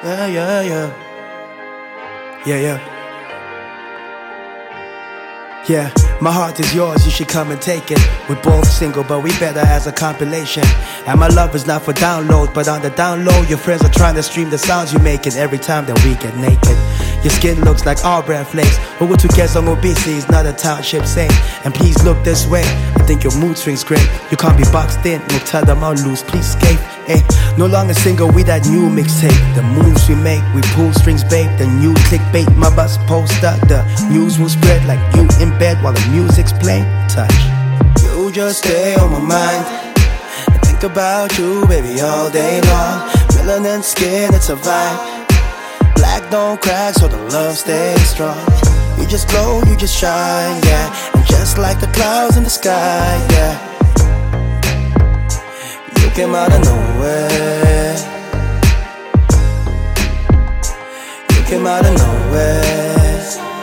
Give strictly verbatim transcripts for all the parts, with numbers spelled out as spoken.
Yeah, yeah, yeah. Yeah, yeah. Yeah, my heart is yours, you should come and take it. We're both single, but we better as a compilation. And my love is not for download, but on the download, your friends are trying to stream the sounds you make it every time that we get naked. Your skin looks like our bread flakes. Who to get some obesity is not a township saint. And please look this way, I think your mood swings great. You can't be boxed in, no tell them I'll lose, please escape. Eh, no longer single with that new mixtape. The moves we make, we pull strings, babe. The new clickbait, my bus poster. The news will spread like you in bed while the music's playing. Touch. You just stay on my mind. I think about you, baby, all day long. Melanin skin, it's a vibe. Black don't crack, so the love stays strong. You just glow, you just shine, yeah. And just like the clouds in the sky, yeah. You came out of nowhere. You came out of nowhere.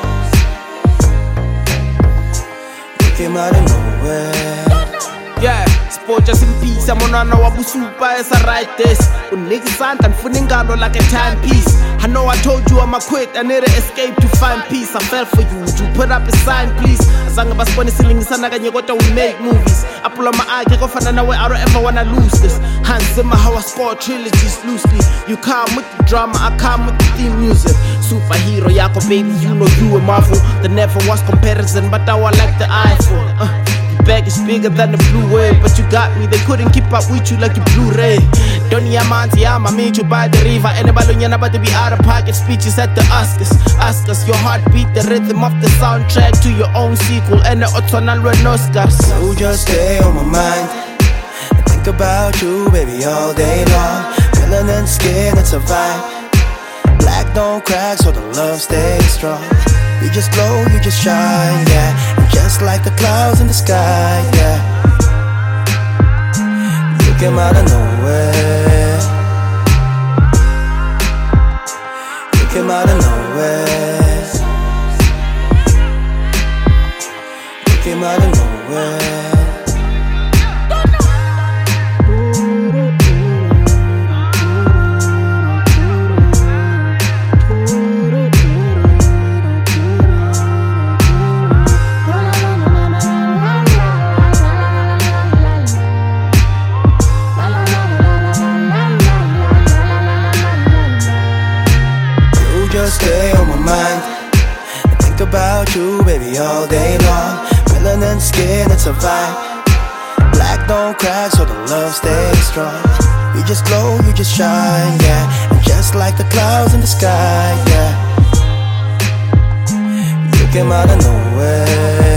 You came out of nowhere. Yeah, sport just in peace. I'm on a wabusupa as I write this. Un niggas and funingano like a timepiece. I know I told you I'ma quit, I need to escape to find peace. I fell for you, would you put up a sign please? Asanga basipone silingisana kanye kodwa we make movies. I pull on my eye, get off and away, I don't ever wanna lose this. Hans Zimmer, how I score trilogies loosely. You come with the drama, I come with the theme music. Superhero, yako baby, you know you a Marvel. There never was comparison, but now I like the iPhone. uh. Bag is bigger than the blue wave, but you got me, they couldn't keep up with you like you Blu-ray. Don't need a manti, I'm a made you by the river. Anybody you're about to be out of pocket speeches at the Oscars. Ask us your heartbeat, the rhythm of the soundtrack to your own sequel, and the autumnal red Oscars. You just stay on my mind. I think about you, baby, all day long. Melanin skin, it's a vibe. Black don't crack, so the love stays strong. You just glow, you just shine, yeah. And just like the clouds in the sky, yeah. You came out of nowhere. You came out of nowhere. You came out of nowhere. Just stay on my mind. I think about you, baby, all day long. Melanin skin, it's a vibe. Black don't crack, so the love stays strong. You just glow, you just shine, yeah. And just like the clouds in the sky, yeah. You came out of nowhere.